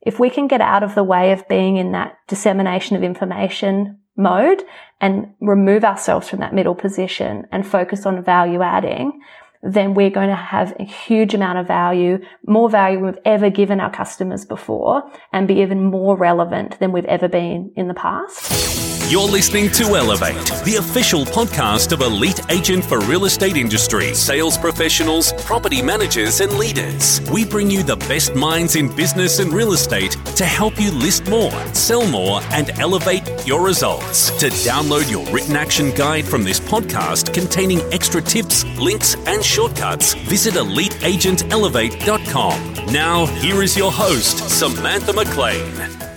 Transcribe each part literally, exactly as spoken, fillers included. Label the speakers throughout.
Speaker 1: if we can get out of the way of being in that dissemination of information mode and remove ourselves from that middle position and focus on value adding, then we're going to have a huge amount of value, more value we've ever given our customers before, and be even more relevant than we've ever been in the past.
Speaker 2: You're listening to Elevate, the official podcast of Elite Agent for Real Estate Industry, sales professionals, property managers and leaders. We bring you the best minds in business and real estate to help you list more, sell more and elevate your results. To download your written action guide from this podcast containing extra tips, links and shortcuts, visit elite agent elevate dot com. Now, here is your host, Samantha McLean.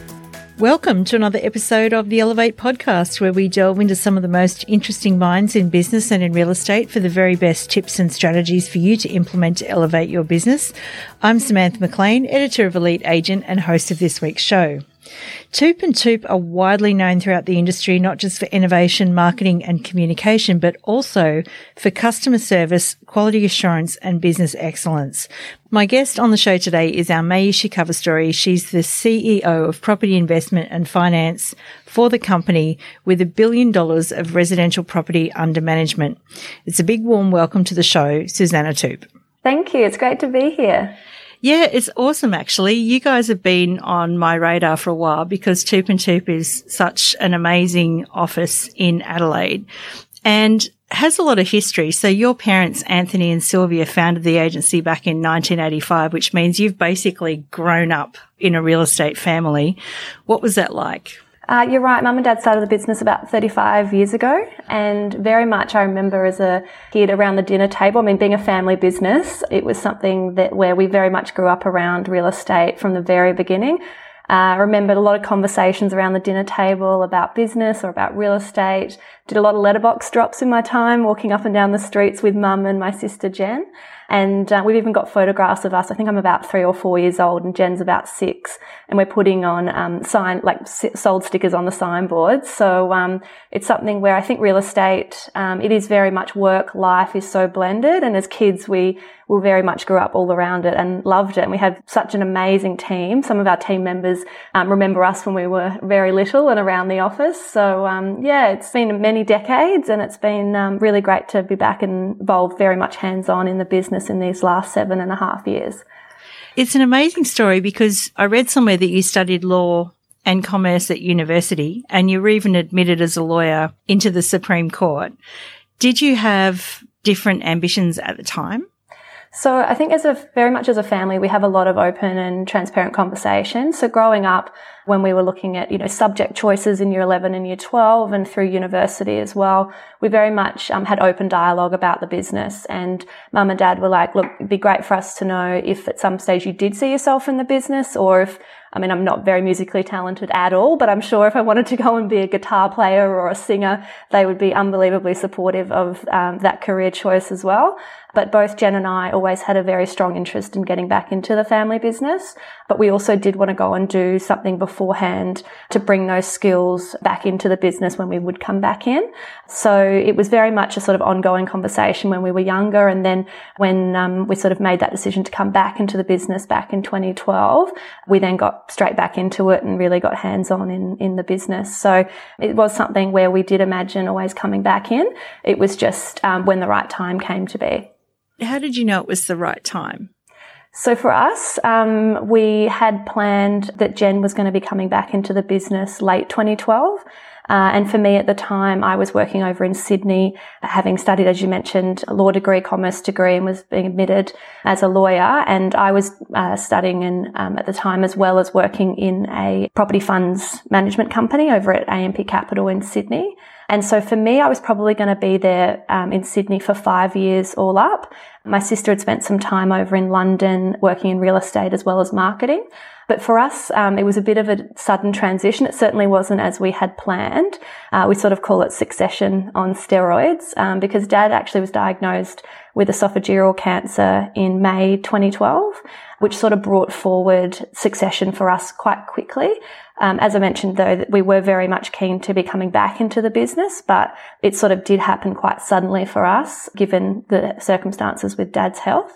Speaker 3: Welcome to another episode of the Elevate podcast, where we delve into some of the most interesting minds in business and in real estate for the very best tips and strategies for you to implement to elevate your business. I'm Samantha McLean, editor of Elite Agent and host of this week's show. Toop and Toop are widely known throughout the industry, not just for innovation, marketing and communication, but also for customer service, quality assurance and business excellence. My guest on the show today is our Mayushi cover story. She's the C E O of property investment and finance for the company with a billion dollars of residential property under management. It's a big warm welcome to the show, Susanna Toop.
Speaker 1: Thank you. It's great to be here.
Speaker 3: Yeah, it's awesome, actually. You guys have been on my radar for a while because Toop and Toop is such an amazing office in Adelaide and has a lot of history. So your parents, Anthony and Sylvia, founded the agency back in nineteen eighty-five, which means you've basically grown up in a real estate family. What was that like?
Speaker 1: Uh, you're right. Mum and Dad started the business about thirty-five years ago, and very much I remember as a kid around the dinner table. I mean, being a family business, it was something that where we very much grew up around real estate from the very beginning. I uh, remembered a lot of conversations around the dinner table about business or about real estate. Did a lot of letterbox drops in my time, walking up and down the streets with Mum and my sister Jen. And uh, we've even got photographs of us. I think I'm about three or four years old and Jen's about six. And we're putting on um, sign like sold stickers on the signboards. So um, it's something where I think real estate, um, it is very much work, life is so blended. And as kids, we we very much grew up all around it and loved it. And we had such an amazing team. Some of our team members um, remember us when we were very little and around the office. So um, yeah, it's been many decades and it's been um, really great to be back and involved very much hands-on in the business in these last seven and a half years.
Speaker 3: It's an amazing story because I read somewhere that you studied law and commerce at university and you were even admitted as a lawyer into the Supreme Court. Did you have different ambitions at the time?
Speaker 1: So I think as a very much as a family, we have a lot of open and transparent conversations. So growing up, when we were looking at, you know, subject choices in year eleven and year twelve and through university as well, we very much um, had open dialogue about the business. And Mum and Dad were like, look, it'd be great for us to know if at some stage you did see yourself in the business or if, I mean, I'm not very musically talented at all, but I'm sure if I wanted to go and be a guitar player or a singer, they would be unbelievably supportive of um, that career choice as well. But both Jen and I always had a very strong interest in getting back into the family business. But we also did want to go and do something beforehand to bring those skills back into the business when we would come back in. So it was very much a sort of ongoing conversation when we were younger. And then when um, we sort of made that decision to come back into the business back in twenty twelve, we then got straight back into it and really got hands-on in, in the business. So it was something where we did imagine always coming back in. It was just um, when the right time came to be.
Speaker 3: How did you know it was the right time?
Speaker 1: So for us, um, we had planned that Jen was going to be coming back into the business late twenty twelve. Uh, and for me at the time, I was working over in Sydney, having studied, as you mentioned, a law degree, commerce degree, and was being admitted as a lawyer. And I was uh, studying in, um, at the time as well as working in a property funds management company over at A M P Capital in Sydney. And so for me, I was probably going to be there um, in Sydney for five years all up. My sister had spent some time over in London working in real estate as well as marketing. But for us, um, it was a bit of a sudden transition. It certainly wasn't as we had planned. Uh, we sort of call it succession on steroids um, because Dad actually was diagnosed with esophageal cancer in May twenty twelve, which sort of brought forward succession for us quite quickly. Um, as I mentioned, though, that we were very much keen to be coming back into the business, but it sort of did happen quite suddenly for us, given the circumstances with Dad's health.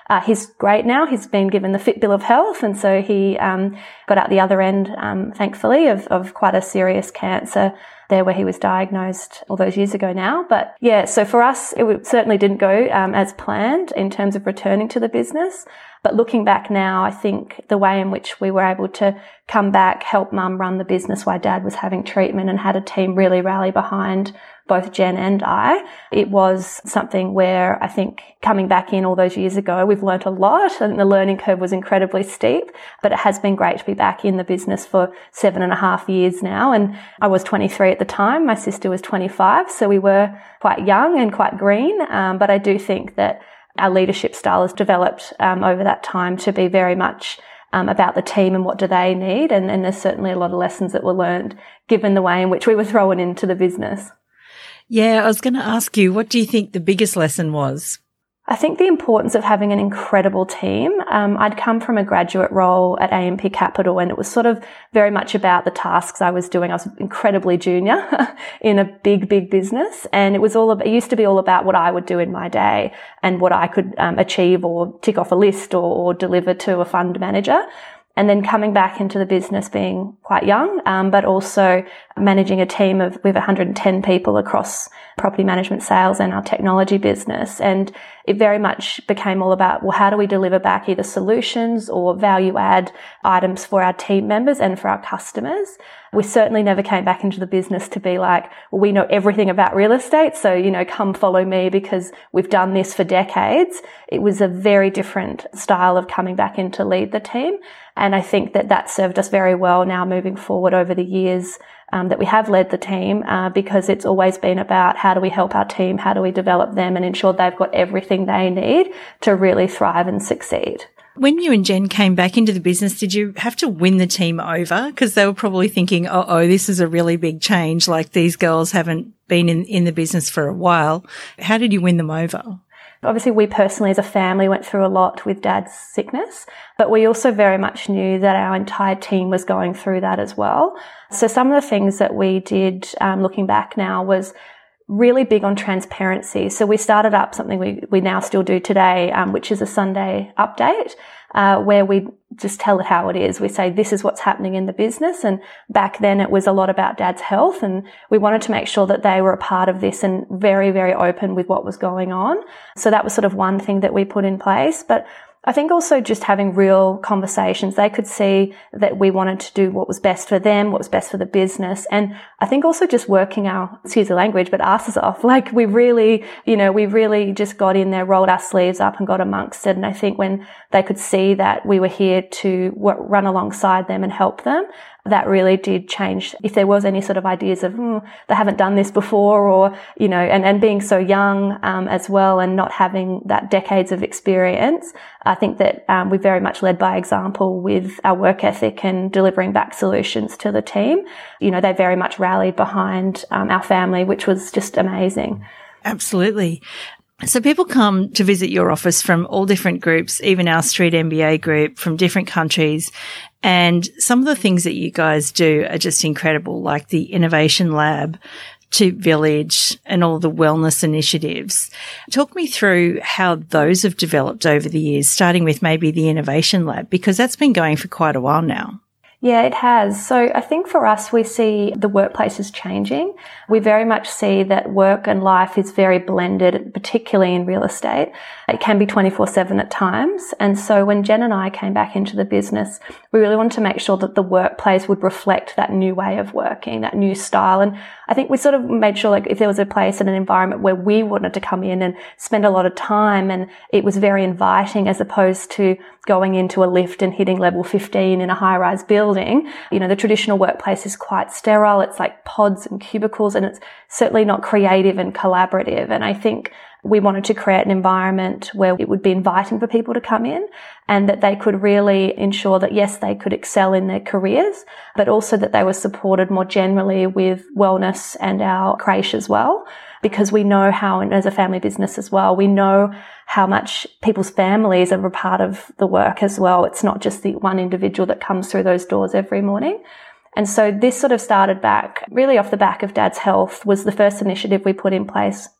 Speaker 1: Uh, he's great now. He's been given the fit bill of health. And so he um, got out the other end, um, thankfully, of, of quite a serious cancer there where he was diagnosed all those years ago now. But yeah, so for us, it certainly didn't go um, as planned in terms of returning to the business. But looking back now, I think the way in which we were able to come back, help mum run the business while dad was having treatment and had a team really rally behind both Jen and I, it was something where I think coming back in all those years ago, we've learnt a lot and the learning curve was incredibly steep, but it has been great to be back in the business for seven and a half years now. And I was twenty-three at the time. My sister was twenty-five. So we were quite young and quite green. Um, but I do think that our leadership style has developed um, over that time to be very much um, about the team and what do they need. And, and there's certainly a lot of lessons that were learned given the way in which we were thrown into the business.
Speaker 3: Yeah, I was going to ask you, what do you think the biggest lesson was?
Speaker 1: I think the importance of having an incredible team. Um, I'd come from a graduate role at A M P Capital and it was sort of very much about the tasks I was doing. I was incredibly junior in a big, big business and it was all about, it used to be all about what I would do in my day and what I could um, achieve or tick off a list or, or deliver to a fund manager. And then coming back into the business being quite young, um, but also managing a team of, we have one hundred ten people across property management sales and our technology business. And it very much became all about, well, how do we deliver back either solutions or value add items for our team members and for our customers? We certainly never came back into the business to be like, well, we know everything about real estate. So, you know, come follow me because we've done this for decades. It was a very different style of coming back in to lead the team. And I think that that served us very well now moving forward over the years um, that we have led the team uh, because it's always been about how do we help our team, how do we develop them and ensure they've got everything they need to really thrive and succeed.
Speaker 3: When you and Jen came back into the business, did you have to win the team over? Because they were probably thinking, oh, oh, this is a really big change. Like these girls haven't been in, in the business for a while. How did you win them over?
Speaker 1: Obviously, we personally as a family went through a lot with Dad's sickness, but we also very much knew that our entire team was going through that as well. So some of the things that we did, um, looking back now, was really big on transparency. So we started up something we, we now still do today, um, which is a Sunday update, uh, where we just tell it how it is. We say, this is what's happening in the business. And back then it was a lot about Dad's health. And we wanted to make sure that they were a part of this and very, very open with what was going on. So that was sort of one thing that we put in place. But I think also just having real conversations. They could see that we wanted to do what was best for them, what was best for the business. And I think also just working our, excuse the language, but asses off. Like we really, you know, we really just got in there, rolled our sleeves up and got amongst it. And I think when they could see that we were here to work, run alongside them and help them, that really did change. If there was any sort of ideas of, mm, they haven't done this before or, you know, and, and being so young, um, as well and not having that decades of experience, I think that, um, we very much led by example with our work ethic and delivering back solutions to the team. You know, they very much rallied behind, um, our family, which was just amazing.
Speaker 3: Absolutely. So people come to visit your office from all different groups, even our Street M B A group from different countries. And some of the things that you guys do are just incredible, like the Innovation Lab to Village and all the wellness initiatives. Talk me through how those have developed over the years, starting with maybe the Innovation Lab, because that's been going for quite a while now.
Speaker 1: Yeah, it has. So I think for us, we see the workplace is changing. We very much see that work and life is very blended, particularly in real estate. It can be twenty-four seven at times. And so when Jen and I came back into the business, we really wanted to make sure that the workplace would reflect that new way of working, that new style. And I think we sort of made sure like if there was a place and an environment where we wanted to come in and spend a lot of time and it was very inviting as opposed to going into a lift and hitting level fifteen in a high-rise building. You know, the traditional workplace is quite sterile. It's like pods and cubicles and it's certainly not creative and collaborative. And I think we wanted to create an environment where it would be inviting for people to come in and that they could really ensure that, yes, they could excel in their careers, but also that they were supported more generally with wellness and our creche as well. Because we know how, and as a family business as well, we know how much people's families are a part of the work as well. It's not just the one individual that comes through those doors every morning. And so this sort of started back really off the back of Dad's health was the first initiative we put in place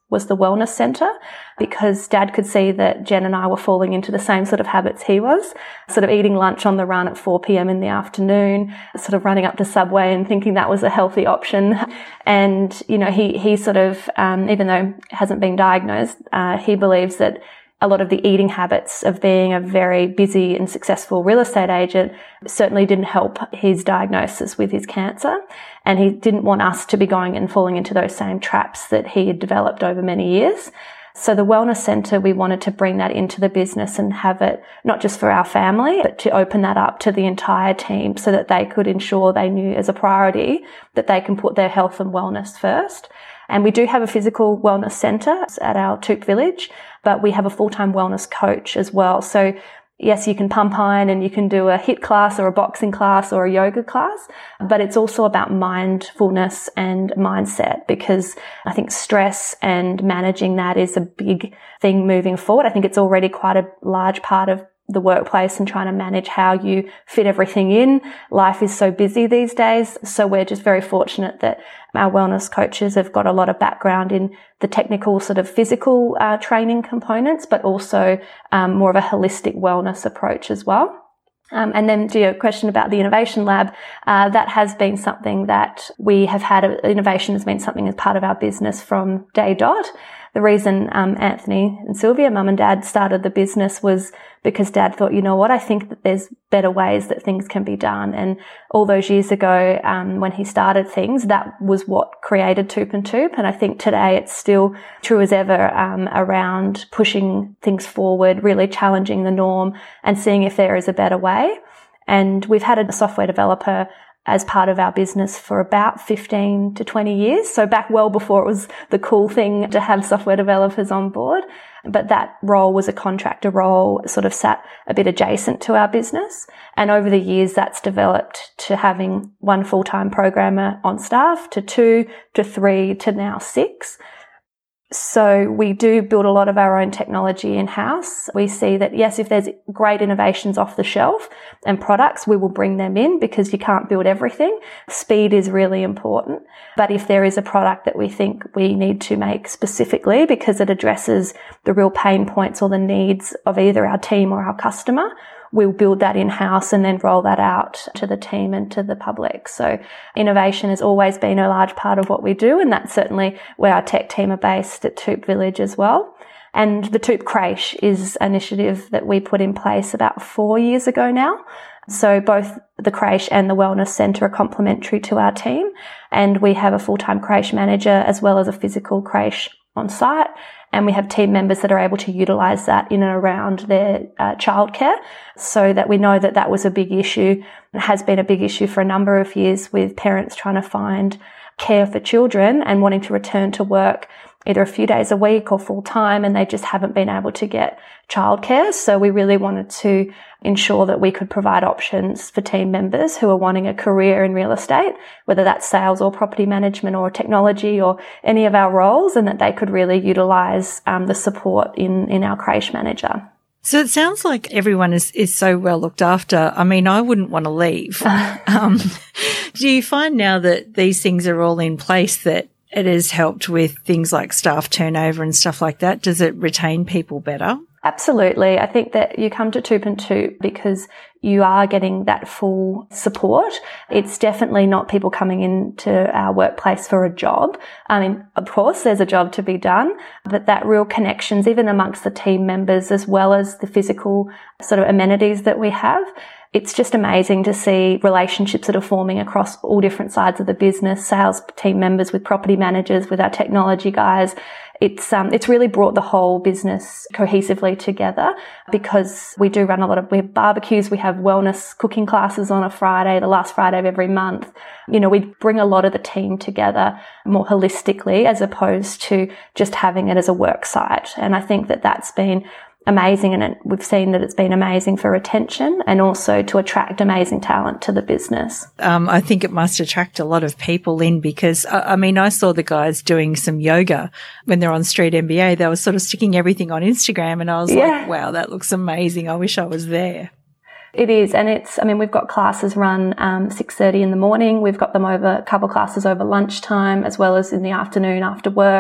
Speaker 1: was the wellness centre, because Dad could see that Jen and I were falling into the same sort of habits he was, sort of eating lunch on the run at four p.m. in the afternoon, sort of running up to Subway and thinking that was a healthy option. And, you know, he, he sort of, um, even though hasn't been diagnosed, uh, he believes that a lot of the eating habits of being a very busy and successful real estate agent certainly didn't help his diagnosis with his cancer. And he didn't want us to be going and falling into those same traps that he had developed over many years. So the wellness centre, we wanted to bring that into the business and have it not just for our family, but to open that up to the entire team so that they could ensure they knew as a priority that they can put their health and wellness first. And we do have a physical wellness centre at our Toop Village, but we have a full-time wellness coach as well. So yes, you can pump iron and you can do a HIIT class or a boxing class or a yoga class, but it's also about mindfulness and mindset, because I think stress and managing that is a big thing moving forward. I think it's already quite a large part of the workplace and trying to manage how you fit everything in. Life is so busy these days. So we're just very fortunate that our wellness coaches have got a lot of background in the technical sort of physical uh, training components, but also um, more of a holistic wellness approach as well. Um, and then to your question about the Innovation Lab, uh, that has been something that we have had. Innovation has been something as part of our business from day dot. The reason um, Anthony and Sylvia, mum and dad, started the business was because Dad thought, you know what, I think that there's better ways that things can be done. And all those years ago, um, when he started things, that was what created Toop and Toop. And I think today it's still true as ever um, around pushing things forward, really challenging the norm and seeing if there is a better way. And we've had a software developer as part of our business for about fifteen to twenty years. So back well before it was the cool thing to have software developers on board. But that role was a contractor role, sort of sat a bit adjacent to our business. And over the years, that's developed to having one full-time programmer on staff, to two, to three, to now six. So we do build a lot of our own technology in-house. We see that, yes, if there's great innovations off the shelf and products, we will bring them in because you can't build everything. Speed is really important. But if there is a product that we think we need to make specifically because it addresses the real pain points or the needs of either our team or our customer, we'll build that in-house and then roll that out to the team and to the public. So innovation has always been a large part of what we do, and that's certainly where our tech team are based at Toop Village as well. And the Toop Creche is an initiative that we put in place about four years ago now. So both the creche and the wellness centre are complementary to our team, and we have a full-time creche manager as well as a physical creche on site. And we have team members that are able to utilise that in and around their uh, childcare, so that we know that that was a big issue. It has been a big issue for a number of years with parents trying to find care for children and wanting to return to work either a few days a week or full time, and they just haven't been able to get childcare. So we really wanted to ensure that we could provide options for team members who are wanting a career in real estate, whether that's sales or property management or technology or any of our roles, and that they could really utilise um, the support in, in our creche manager.
Speaker 3: So it sounds like everyone is, is so well looked after. I mean, I wouldn't want to leave. um, do you find now that these things are all in place that it has helped with things like staff turnover and stuff like that? Does it retain people better?
Speaker 1: Absolutely. I think that you come to Toop and Toop because you are getting that full support. It's definitely not people coming into our workplace for a job. I mean, of course, there's a job to be done, but that real connections, even amongst the team members, as well as the physical sort of amenities that we have, it's just amazing to see relationships that are forming across all different sides of the business, sales team members with property managers, with our technology guys. It's um, it's really brought the whole business cohesively together because we do run a lot of, we have barbecues, we have wellness cooking classes on a Friday, the last Friday of every month. You know, we bring a lot of the team together more holistically as opposed to just having it as a work site. And I think that that's been amazing, and it, we've seen that it's been amazing for retention and also to attract amazing talent to the business.
Speaker 3: Um, I think it must attract a lot of people in because, I, I mean, I saw the guys doing some yoga when they're on Street M B A. They were sort of sticking everything on Instagram, and I was yeah. like, wow, that looks amazing. I wish I was there.
Speaker 1: It is, and it's, I mean, we've got classes run um, six thirty in the morning. We've got them over, a couple classes over lunchtime, as well as in the afternoon after work.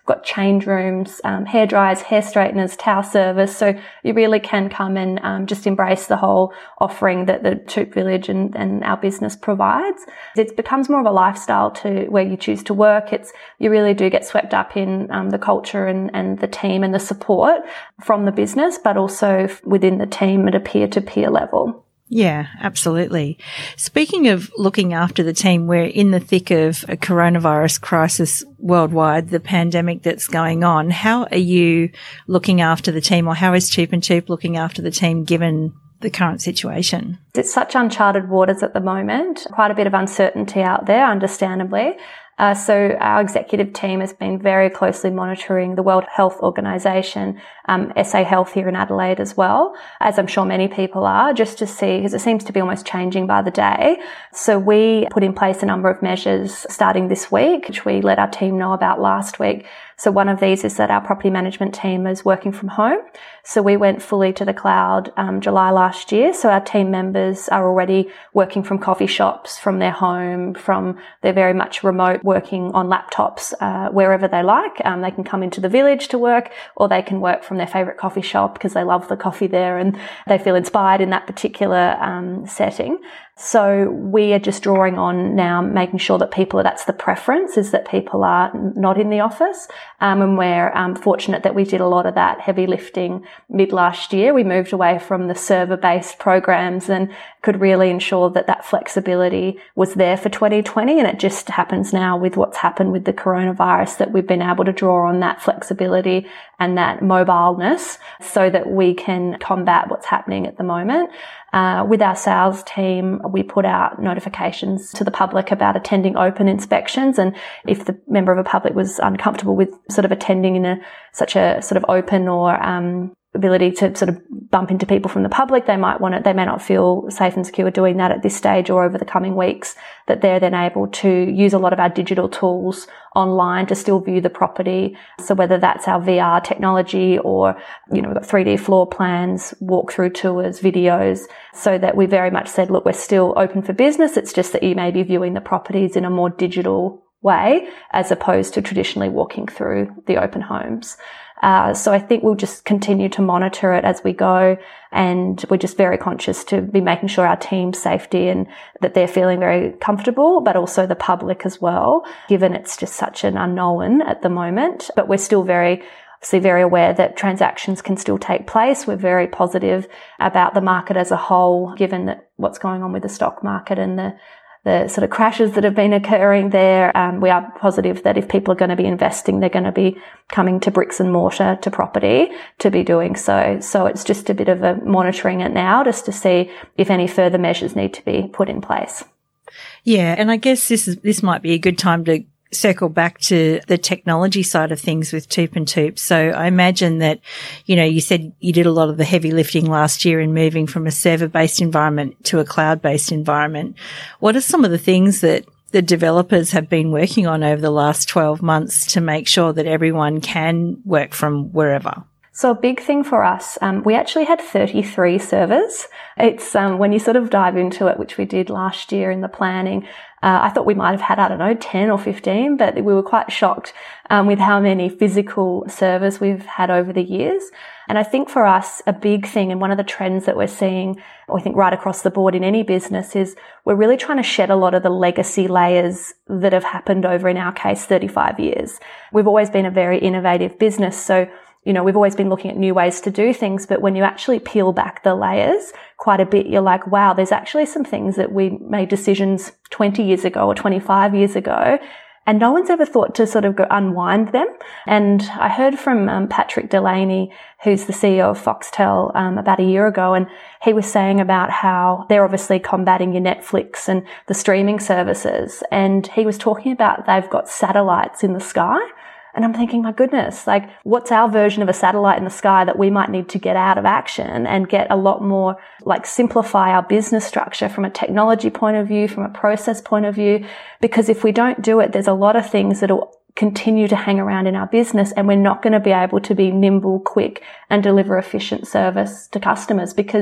Speaker 1: got change rooms, um, hair dryers, hair straighteners, towel service. So you really can come and um, just embrace the whole offering that the Toop Village and, and our business provides. It becomes more of a lifestyle to where you choose to work. It's, you really do get swept up in um, the culture and, and the team and the support from the business, but also within the team at a peer-to-peer level.
Speaker 3: Yeah, absolutely. Speaking of looking after the team, we're in the thick of a coronavirus crisis worldwide, the pandemic that's going on. How are you looking after the team, or how is Toop and Toop looking after the team given the current situation?
Speaker 1: It's such uncharted waters at the moment, quite a bit of uncertainty out there, understandably. Uh, so our executive team has been very closely monitoring the World Health Organization, um, S A Health here in Adelaide as well, as I'm sure many people are, just to see, because it seems to be almost changing by the day. So we put in place a number of measures starting this week, which we let our team know about last week. So one of these is that our property management team is working from home. So we went fully to the cloud um, July last year. So our team members are already working from coffee shops, from their home, from they're very much remote, working on laptops uh, wherever they like. Um, they can come into the village to work, or they can work from their favourite coffee shop because they love the coffee there and they feel inspired in that particular um, setting. So we are just drawing on now, making sure that people, that's the preference, is that people are not in the office. Um, and we're um, fortunate that we did a lot of that heavy lifting mid last year. We moved away from the server-based programs and could really ensure that that flexibility was there for twenty twenty. And it just happens now with what's happened with the coronavirus that we've been able to draw on that flexibility and that mobileness so that we can combat what's happening at the moment. Uh, with our sales team, we put out notifications to the public about attending open inspections. And if the member of the public was uncomfortable with sort of attending in a such a sort of open or um, ability to sort of bump into people from the public, they might want to, they may not feel safe and secure doing that at this stage or over the coming weeks, that they're then able to use a lot of our digital tools online to still view the property. So whether that's our V R technology or, you know, we've got three D floor plans, walkthrough tours, videos, so that we very much said, look, we're still open for business. It's just that you may be viewing the properties in a more digital way as opposed to traditionally walking through the open homes. Uh, so I think we'll just continue to monitor it as we go, and we're just very conscious to be making sure our team's safety and that they're feeling very comfortable, but also the public as well, given it's just such an unknown at the moment. But we're still very obviously very aware that transactions can still take place. We're very positive about the market as a whole, given that what's going on with the stock market and the the sort of crashes that have been occurring there. Um, we are positive that if people are going to be investing, they're going to be coming to bricks and mortar, to property, to be doing so. So it's just a bit of a monitoring it now, just to see if any further measures need to be put in place.
Speaker 3: Yeah, and I guess this is this might be a good time to circle back to the technology side of things with Toop and Toop. So I imagine that, you know, you said you did a lot of the heavy lifting last year in moving from a server-based environment to a cloud-based environment. What are some of the things that the developers have been working on over the last twelve months to make sure that everyone can work from wherever?
Speaker 1: So a big thing for us, um, we actually had thirty-three servers. It's um, when you sort of dive into it, which we did last year in the planning, uh, I thought we might have had, I don't know, ten or fifteen, but we were quite shocked um, with how many physical servers we've had over the years. And I think for us, a big thing, and one of the trends that we're seeing, I think right across the board in any business, is we're really trying to shed a lot of the legacy layers that have happened over, in our case, thirty-five years. We've always been a very innovative business, so you know, we've always been looking at new ways to do things, but when you actually peel back the layers quite a bit, you're like, wow, there's actually some things that we made decisions twenty years ago or twenty-five years ago, and no one's ever thought to sort of go unwind them. And I heard from um, Patrick Delaney, who's the C E O of Foxtel, um, about a year ago, and he was saying about how they're obviously combating your Netflix and the streaming services, and he was talking about they've got satellites in the sky. And I'm thinking, my goodness, like, what's our version of a satellite in the sky that we might need to get out of action and get a lot more, like, simplify our business structure from a technology point of view, from a process point of view? Because if we don't do it, there's a lot of things that'll continue to hang around in our business, and we're not going to be able to be nimble, quick, and deliver efficient service to customers, because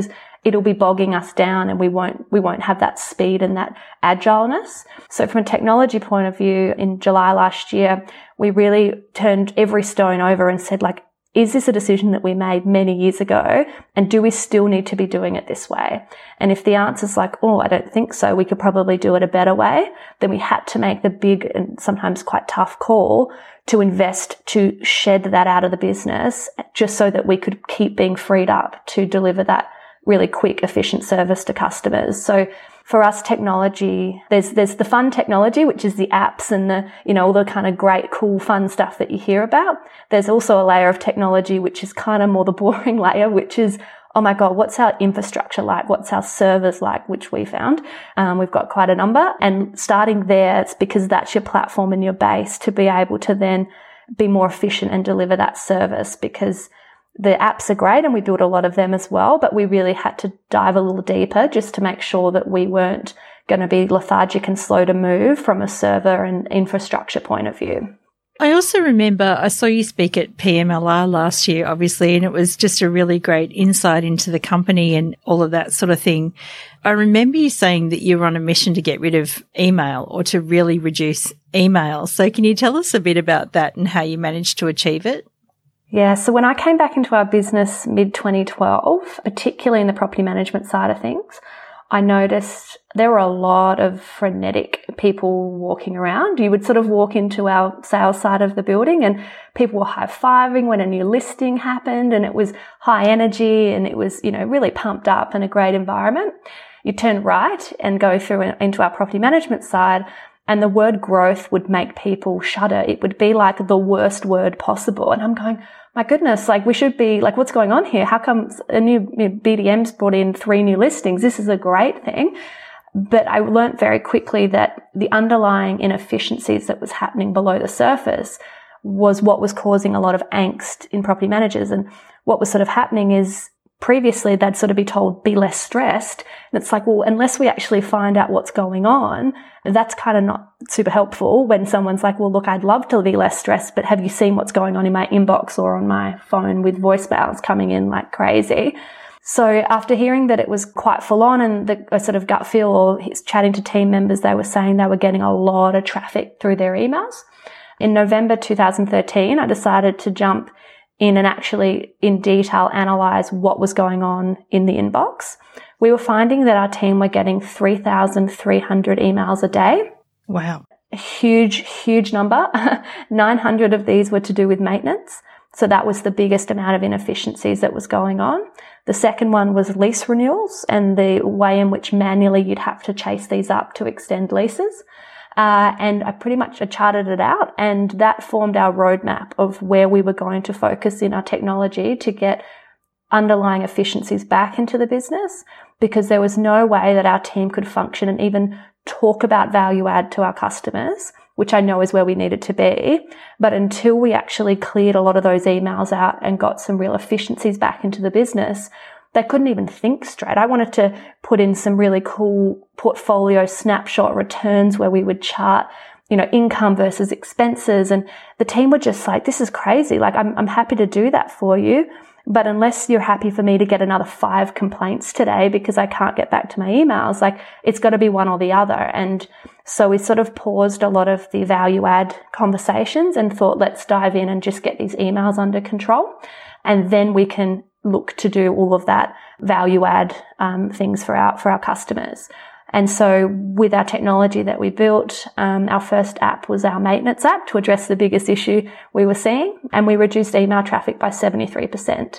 Speaker 1: it'll be bogging us down and we won't, we won't have that speed and that agileness. So from a technology point of view, in July last year, we really turned every stone over and said, like, is this a decision that we made many years ago? And do we still need to be doing it this way? And if the answer is like, oh, I don't think so, we could probably do it a better way, then we had to make the big and sometimes quite tough call to invest to shed that out of the business just so that we could keep being freed up to deliver that really quick, efficient service to customers. So for us, technology, there's, there's the fun technology, which is the apps and the, you know, all the kind of great, cool, fun stuff that you hear about. There's also a layer of technology, which is kind of more the boring layer, which is, oh my God, what's our infrastructure like? What's our servers like? Which we found. Um, we've got quite a number, and starting there, it's because that's your platform and your base to be able to then be more efficient and deliver that service, because the apps are great and we built a lot of them as well, but we really had to dive a little deeper just to make sure that we weren't going to be lethargic and slow to move from a server and infrastructure point of view.
Speaker 3: I also remember I saw you speak at P M L R last year, obviously, and it was just a really great insight into the company and all of that sort of thing. I remember you saying that you were on a mission to get rid of email or to really reduce email. So can you tell us a bit about that and how you managed to achieve it?
Speaker 1: Yeah, so when I came back into our business mid twenty twelve, particularly in the property management side of things, I noticed there were a lot of frenetic people walking around. You would sort of walk into our sales side of the building and people were high-fiving when a new listing happened, and it was high energy and it was, you know, really pumped up and a great environment. You turn right and go through into our property management side, and the word growth would make people shudder. It would be like the worst word possible. And I'm going, my goodness, like we should be like, what's going on here? How come a new you know, B D M's brought in three new listings? This is a great thing. But I learned very quickly that the underlying inefficiencies that was happening below the surface was what was causing a lot of angst in property managers. And what was sort of happening is previously they'd sort of be told, be less stressed. And it's like, well, unless we actually find out what's going on, that's kind of not super helpful when someone's like, well, look, I'd love to be less stressed, but have you seen what's going on in my inbox or on my phone with voicemails coming in like crazy? So after hearing that it was quite full on and the a sort of gut feel, or chatting to team members, they were saying they were getting a lot of traffic through their emails. In November two thousand thirteen, I decided to jump in and actually in detail analyze what was going on in the inbox. We were finding that our team were getting three thousand three hundred emails a day.
Speaker 3: Wow.
Speaker 1: A huge, huge number. nine hundred of these were to do with maintenance. So that was the biggest amount of inefficiencies that was going on. The second one was lease renewals and the way in which manually you'd have to chase these up to extend leases. Uh, and I pretty much charted it out, and that formed our roadmap of where we were going to focus in our technology to get underlying efficiencies back into the business, because there was no way that our team could function and even talk about value add to our customers, which I know is where we needed to be. But until we actually cleared a lot of those emails out and got some real efficiencies back into the business, they couldn't even think straight. I wanted to put in some really cool portfolio snapshot returns where we would chart, you know, income versus expenses. And the team were just like, this is crazy. Like, I'm, I'm happy to do that for you. But unless you're happy for me to get another five complaints today because I can't get back to my emails, like it's got to be one or the other. And so we sort of paused a lot of the value add conversations and thought, let's dive in and just get these emails under control. And then we can look to do all of that value add um, things for our for our customers. And so with our technology that we built, um, our first app was our maintenance app to address the biggest issue we were seeing, and we reduced email traffic by seventy-three percent.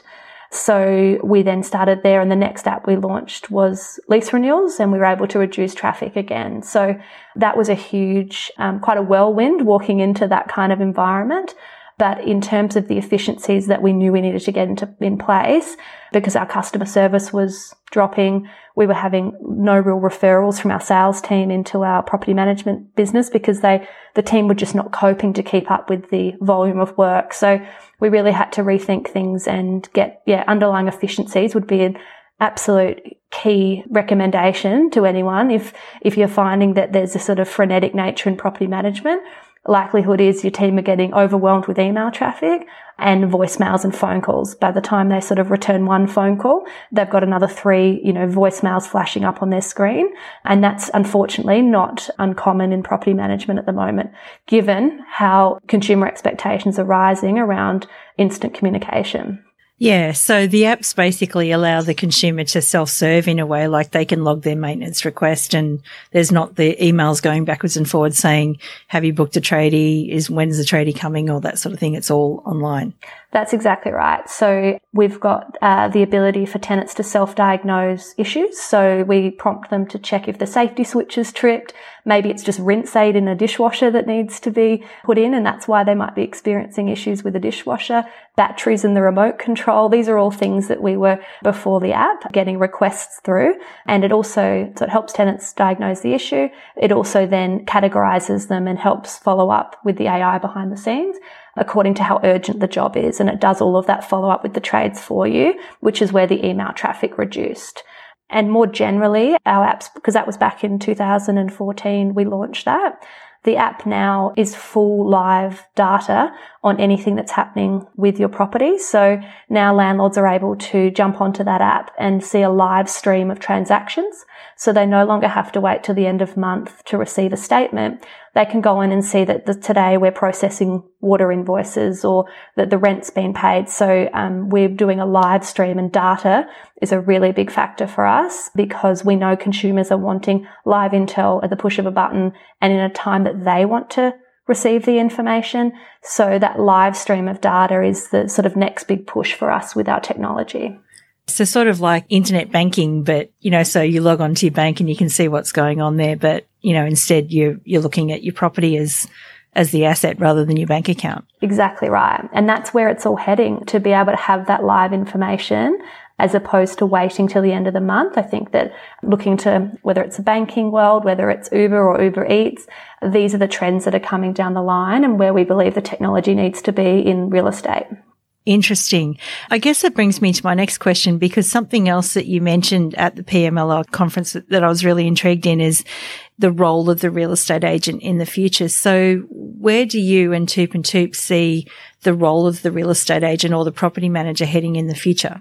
Speaker 1: So we then started there, and the next app we launched was lease renewals, and we were able to reduce traffic again. So that was a huge, um, quite a whirlwind walking into that kind of environment. But in terms of the efficiencies that we knew we needed to get into, in place, because our customer service was dropping, we were having no real referrals from our sales team into our property management business because they, the team were just not coping to keep up with the volume of work. So we really had to rethink things and get, yeah, underlying efficiencies would be an absolute key recommendation to anyone. If, if you're finding that there's a sort of frenetic nature in property management, likelihood is your team are getting overwhelmed with email traffic and voicemails and phone calls. By the time they sort of return one phone call, they've got another three, you know, voicemails flashing up on their screen. And that's unfortunately not uncommon in property management at the moment, given how consumer expectations are rising around instant communication.
Speaker 3: Yeah, so the apps basically allow the consumer to self-serve in a way, like they can log their maintenance request and there's not the emails going backwards and forwards saying, have you booked a tradie? Is when's the tradie coming? Or that sort of thing. It's all online. That's exactly right. So we've got uh, the ability for tenants to self-diagnose issues. So we prompt them to check if the safety switch is tripped. Maybe it's just rinse aid in a dishwasher that needs to be put in, and that's why they might be experiencing issues with the dishwasher. Batteries in the remote control. These are all things that we were, before the app, getting requests through. And it also, so it helps tenants diagnose the issue. It also then categorizes them and helps follow up with the A I behind the scenes according to how urgent the job is. And it does all of that follow up with the trades for you, which is where the email traffic reduced. And more generally, our apps, because that was back in two thousand fourteen, we launched that. The app now is full live data on anything that's happening with your property. So now landlords are able to jump onto that app and see a live stream of transactions. So they no longer have to wait till the end of month to receive a statement. They can go in and see that the, today we're processing water invoices or that the rent's been paid. So um, we're doing a live stream, and data is a really big factor for us because we know consumers are wanting live intel at the push of a button and in a time that they want to receive the information. So that live stream of data is the sort of next big push for us with our technology. So sort of like internet banking, but, you know, so you log on to your bank and you can see what's going on there, but, you know, instead you're, you're looking at your property as, as the asset rather than your bank account. Exactly right. And that's where it's all heading, to be able to have that live information as opposed to waiting till the end of the month. I think that looking to whether it's a banking world, whether it's Uber or Uber Eats, these are the trends that are coming down the line and where we believe the technology needs to be in real estate. Interesting. I guess that brings me to my next question, because something else that you mentioned at the P M L R conference that I was really intrigued in is the role of the real estate agent in the future. So where do you and Toop and Toop see the role of the real estate agent or the property manager heading in the future?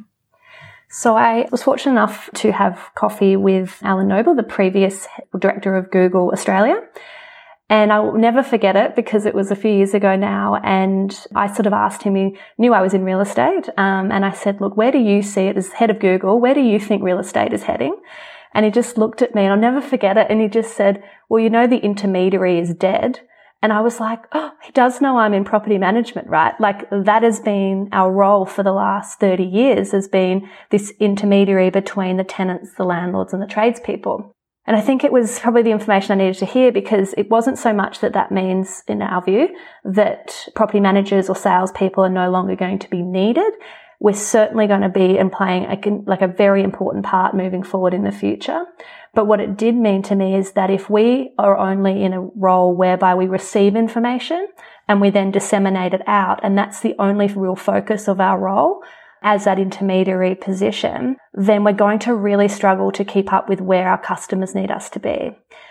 Speaker 3: So I was fortunate enough to have coffee with Alan Noble, the previous director of Google Australia. And I will never forget it because it was a few years ago now. And I sort of asked him, he knew I was in real estate. Um, and I said, look, where do you see it as head of Google? Where do you think real estate is heading? And he just looked at me and I'll never forget it. And he just said, well, you know, the intermediary is dead. And I was like, oh, he does know I'm in property management, right? Like that has been our role for the last thirty years, has been this intermediary between the tenants, the landlords and the tradespeople. And I think it was probably the information I needed to hear, because it wasn't so much that that means, in our view, that property managers or salespeople are no longer going to be needed. We're certainly going to be and playing a, like a very important part moving forward in the future. But what it did mean to me is that if we are only in a role whereby we receive information and we then disseminate it out, and that's the only real focus of our role as that intermediary position, then we're going to really struggle to keep up with where our customers need us to be.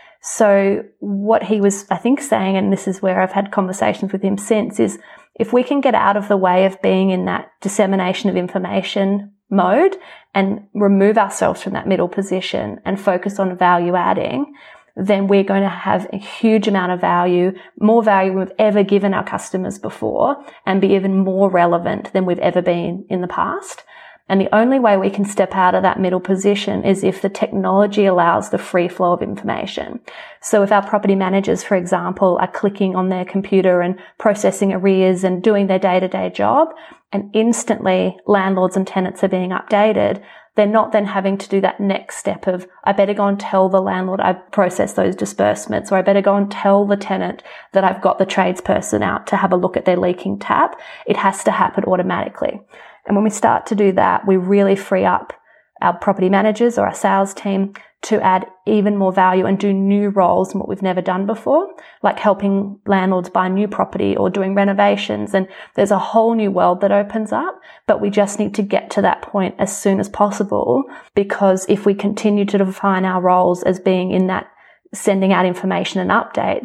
Speaker 3: So what he was, I think, saying, and this is where I've had conversations with him since, is if we can get out of the way of being in that dissemination of information mode and remove ourselves from that middle position and focus on value adding, then we're going to have a huge amount of value, more value we've ever given our customers before, and be even more relevant than we've ever been in the past. And the only way we can step out of that middle position is if the technology allows the free flow of information. So if our property managers, for example, are clicking on their computer and processing arrears and doing their day-to-day job, and instantly landlords and tenants are being updated, they're not then having to do that next step of, I better go and tell the landlord I processed those disbursements, or I better go and tell the tenant that I've got the tradesperson out to have a look at their leaking tap. It has to happen automatically. And when we start to do that, we really free up our property managers or our sales team to add even more value and do new roles than what we've never done before, like helping landlords buy new property or doing renovations. And there's a whole new world that opens up, but we just need to get to that point as soon as possible, because if we continue to define our roles as being in that sending out information and updates,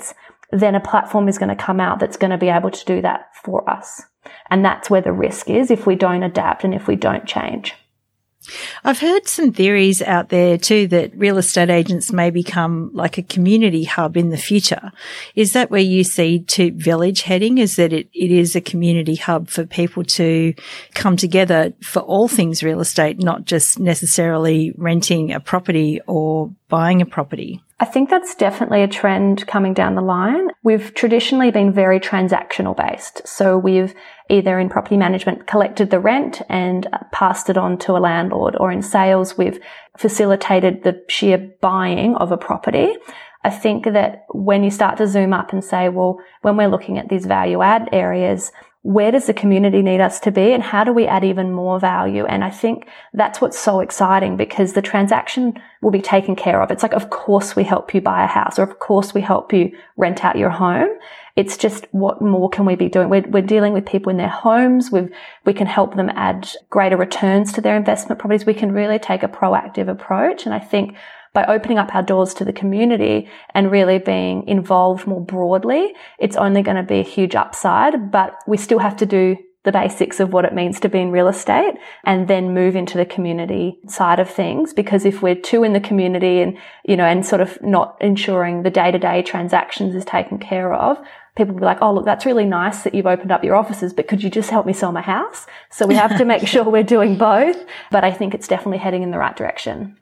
Speaker 1: then a platform is going to come out that's going to be able to do that for us. And that's where the risk is if we don't adapt and if we don't change.
Speaker 3: I've heard some theories out there too that real estate agents may become like a community hub in the future. Is that where you see Toop Village heading? Is that it, it is a community hub for people to come together for all things real estate, not just necessarily renting a property or buying a property?
Speaker 1: I think that's definitely a trend coming down the line. We've traditionally been very transactional based. So we've either in property management collected the rent and passed it on to a landlord, or in sales we've facilitated the sheer buying of a property. I think that when you start to zoom up and say, well, when we're looking at these value add areas, where does the community need us to be and how do we add even more value? And I think that's what's so exciting, because the transaction will be taken care of. It's like, of course we help you buy a house, or of course we help you rent out your home. It's just, what more can we be doing? We're, we're dealing with people in their homes. We've, we can help them add greater returns to their investment properties. We can really take a proactive approach. And I think by opening up our doors to the community and really being involved more broadly, it's only going to be a huge upside, but we still have to do the basics of what it means to be in real estate and then move into the community side of things. Because if we're too in the community and, you know, and sort of not ensuring the day-to-day transactions is taken care of, people will be like, oh, look, that's really nice that you've opened up your offices, but could you just help me sell my house? So we have to make sure we're doing both. But I think it's definitely heading in the right direction.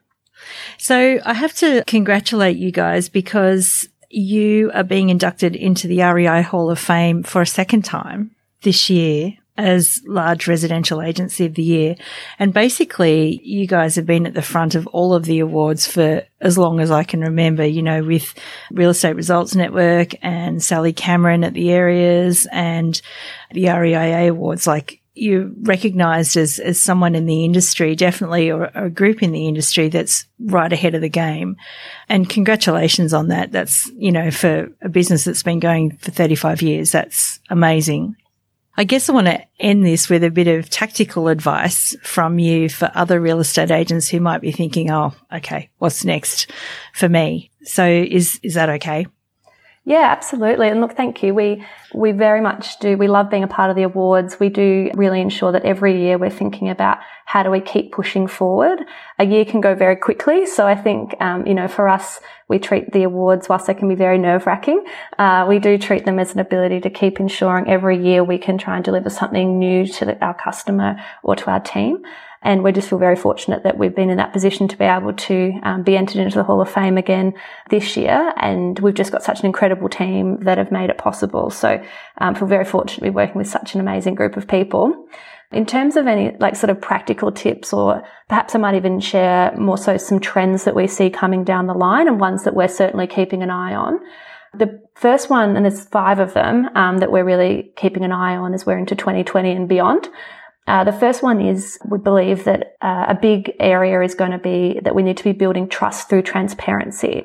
Speaker 3: So I have to congratulate you guys, because you are being inducted into the R E I Hall of Fame for a second time this year as Large Residential Agency of the Year. And basically, you guys have been at the front of all of the awards for as long as I can remember, you know, with Real Estate Results Network and Sally Cameron at the areas and the R E I A awards. Like, you're recognised as, as someone in the industry, definitely, or, or a group in the industry that's right ahead of the game. And congratulations on that. That's, you know, for a business that's been going for thirty-five years, that's amazing. I guess I want to end this with a bit of tactical advice from you for other real estate agents who might be thinking, oh, okay, what's next for me? So is, is that okay?
Speaker 1: Yeah, absolutely. And look, thank you. We we very much do. We love being a part of the awards. We do really ensure that every year we're thinking about how do we keep pushing forward. A year can go very quickly. So I think, um, you know, for us, we treat the awards, whilst they can be very nerve-wracking, uh, we do treat them as an ability to keep ensuring every year we can try and deliver something new to the, our customer or to our team. And we just feel very fortunate that we've been in that position to be able to um, be entered into the Hall of Fame again this year. And we've just got such an incredible team that have made it possible. So I um, feel very fortunate to be working with such an amazing group of people. In terms of any like sort of practical tips, or perhaps I might even share more so some trends that we see coming down the line and ones that we're certainly keeping an eye on. The first one, and there's five of them um, that we're really keeping an eye on as we're into twenty twenty and beyond. Uh, the first one is we believe that uh, a big area is going to be that we need to be building trust through transparency.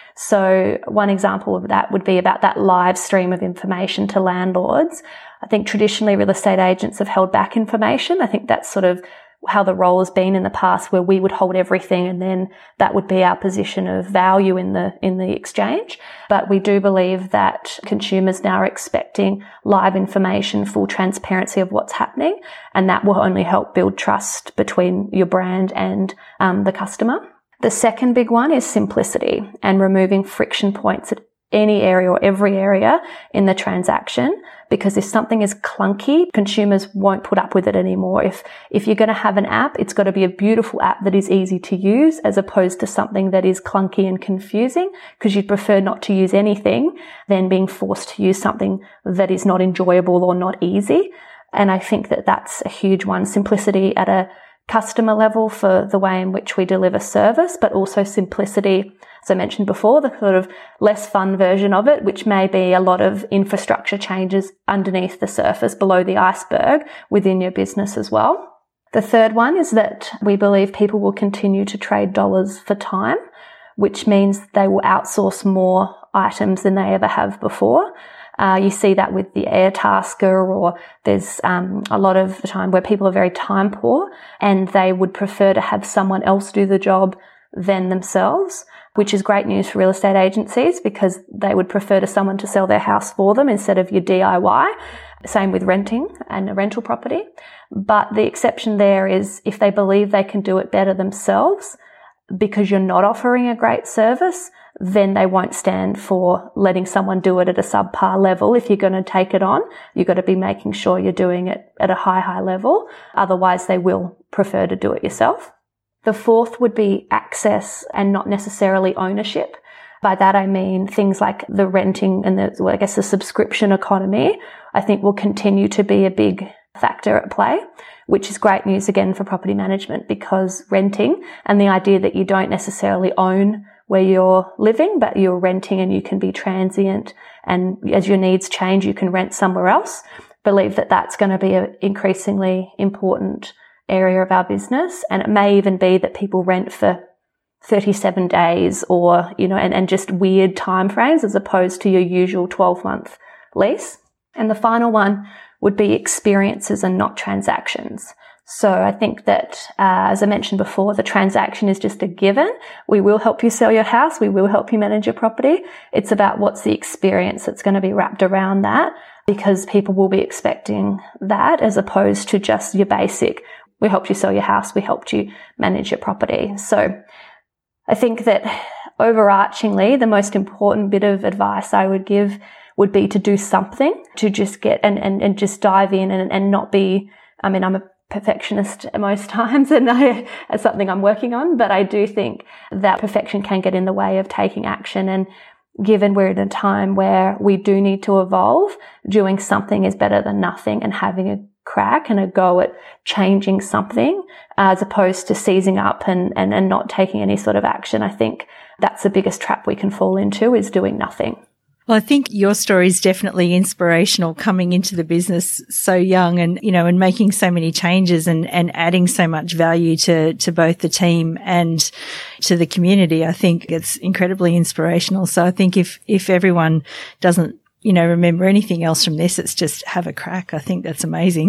Speaker 1: So one example of that would be about that live stream of information to landlords. I think traditionally real estate agents have held back information. I think that's sort of how the role has been in the past, where we would hold everything and then that would be our position of value in the in the exchange. But we do believe that consumers now are expecting live information, full transparency of what's happening, and that will only help build trust between your brand and um, the customer. The second big one is simplicity and removing friction points at any area or every area in the transaction, because if something is clunky, consumers won't put up with it anymore. If if you're going to have an app, it's got to be a beautiful app that is easy to use, as opposed to something that is clunky and confusing, because you'd prefer not to use anything than being forced to use something that is not enjoyable or not easy. And I think that that's a huge one. Simplicity at a customer level for the way in which we deliver service, but also simplicity, as I mentioned before, the sort of less fun version of it, which may be a lot of infrastructure changes underneath the surface, below the iceberg within your business as well. The third one is that we believe people will continue to trade dollars for time, which means they will outsource more items than they ever have before. Uh, you see that with the Airtasker, or there's um, a lot of the time where people are very time poor and they would prefer to have someone else do the job than themselves. which is great news for real estate agencies because they would prefer to someone to sell their house for them instead of your D I Y. Same with renting and a rental property. But the exception there is if they believe they can do it better themselves because you're not offering a great service, then they won't stand for letting someone do it at a subpar level. If you're going to take it on, you've got to be making sure you're doing it at a high, high level. Otherwise, they will prefer to do it yourself. The fourth would be access and not necessarily ownership. By that, I mean things like the renting and the, well, I guess the subscription economy, I think will continue to be a big factor at play, which is great news again for property management because renting and the idea that you don't necessarily own where you're living, but you're renting and you can be transient and as your needs change, you can rent somewhere else. Believe that that's going to be an increasingly important area of our business. And it may even be that people rent for thirty-seven days or, you know, and, and just weird timeframes as opposed to your usual twelve month lease. And the final one would be experiences and not transactions. So I think that, uh, as I mentioned before, the transaction is just a given. We will help you sell your house. We will help you manage your property. It's about what's the experience that's going to be wrapped around that because people will be expecting that as opposed to just your basic, we helped you sell your house, we helped you manage your property. So I think that overarchingly, the most important bit of advice I would give would be to do something to just get and, and, and just dive in and, and not be, I mean, I'm a perfectionist most times and I, it's something I'm working on, but I do think that perfection can get in the way of taking action. And given we're in a time where we do need to evolve, doing something is better than nothing and having a crack and a go at changing something as opposed to seizing up and, and, and not taking any sort of action. I think that's the biggest trap we can fall into is doing nothing.
Speaker 3: Well, I think your story is definitely inspirational coming into the business so young and, you know, and making so many changes and, and adding so much value to, to both the team and to the community. I think it's incredibly inspirational. So I think if, if everyone doesn't, you know, remember anything else from this, it's just have a crack. I think that's amazing.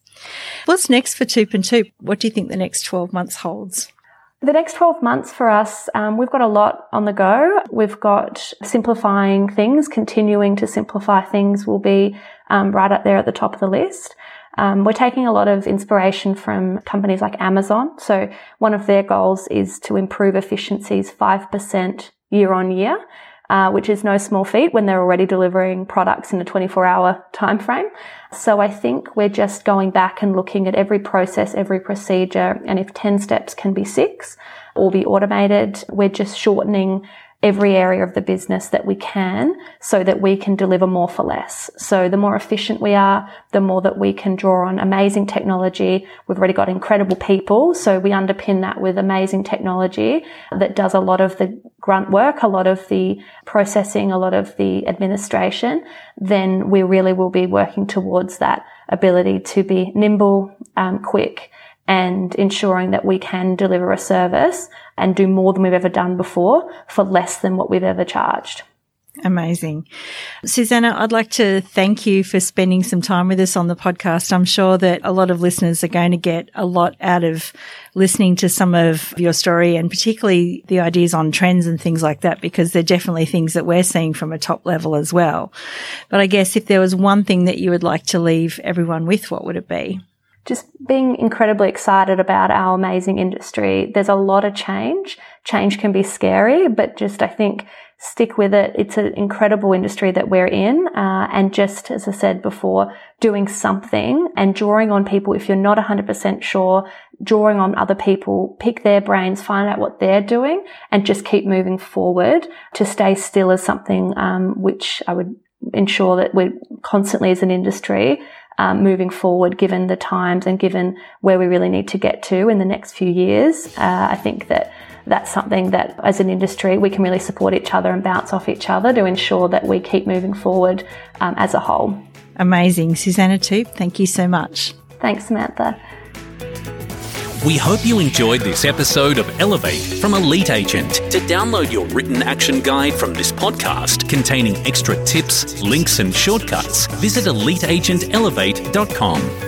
Speaker 3: What's next for Toop and Toop? What do you think the next twelve months holds?
Speaker 1: The next twelve months for us, um, we've got a lot on the go. We've got simplifying things, continuing to simplify things will be um, right up there at the top of the list. Um, we're taking a lot of inspiration from companies like Amazon. So one of their goals is to improve efficiencies five percent year on year, uh, which is no small feat when they're already delivering products in a twenty-four hour time frame. So I think we're just going back and looking at every process, every procedure, and if ten steps can be six or be automated, we're just shortening every area of the business that we can so that we can deliver more for less. So the more efficient we are, the more that we can draw on amazing technology. We've already got incredible people, so we underpin that with amazing technology that does a lot of the grunt work, a lot of the processing, a lot of the administration. Then we really will be working towards that ability to be nimble, um, quick, and ensuring that we can deliver a service and do more than we've ever done before for less than what we've ever charged.
Speaker 3: Amazing. Susanna, I'd like to thank you for spending some time with us on the podcast. I'm sure that a lot of listeners are going to get a lot out of listening to some of your story and particularly the ideas on trends and things like that, because they're definitely things that we're seeing from a top level as well. But I guess if there was one thing that you would like to leave everyone with, what would it be?
Speaker 1: Just being incredibly excited about our amazing industry. There's a lot of change. Change can be scary, but just I think stick with it. It's an incredible industry that we're in. Uh, and just, as I said before, doing something and drawing on people. If you're not one hundred percent sure, drawing on other people, pick their brains, find out what they're doing and just keep moving forward. To stay still is something um, which I would ensure that we're constantly as an industry Um, moving forward, given the times and given where we really need to get to in the next few years. Uh, I think that that's something that as an industry we can really support each other and bounce off each other to ensure that we keep moving forward um, as a whole.
Speaker 3: Amazing. Susanna Toop, thank you so much.
Speaker 1: Thanks, Samantha.
Speaker 2: We hope you enjoyed this episode of Elevate from Elite Agent. To download your written action guide from this podcast containing extra tips, links and shortcuts, visit elite agent elevate dot com.